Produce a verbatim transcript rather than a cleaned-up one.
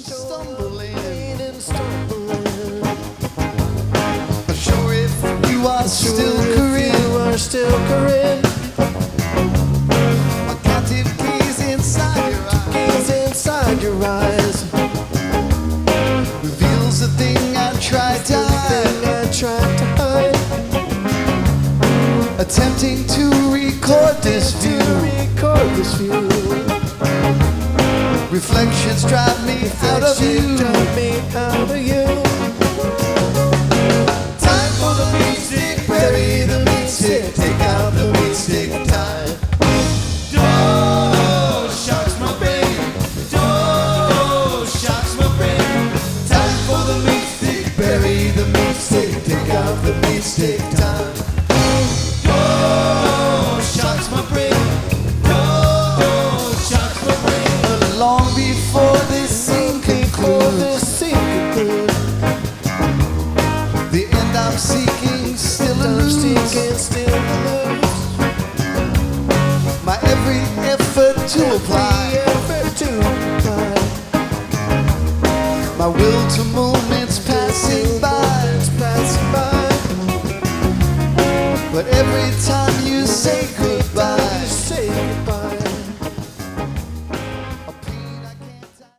stumbling and stumbling. But sure, if you are still Corinne, you are still Corinne. A captive gaze inside your eyes, gaze inside your eyes, reveals the thing I tried to hide, I tried to hide. Attempting to record this view, record this view. Reflections drive me out of you, drive me out of you. Time for the meat stick, bury the meat stick, take out the meat stick time. Oh, shocks my brain, oh, shocks my brain. Time for the meat stick, bury the meat stick, take out the meat stick time. Long before this scene concludes, the end I'm seeking still eludes. My every effort to apply, my will to moments passing by, but every time you say goodbye,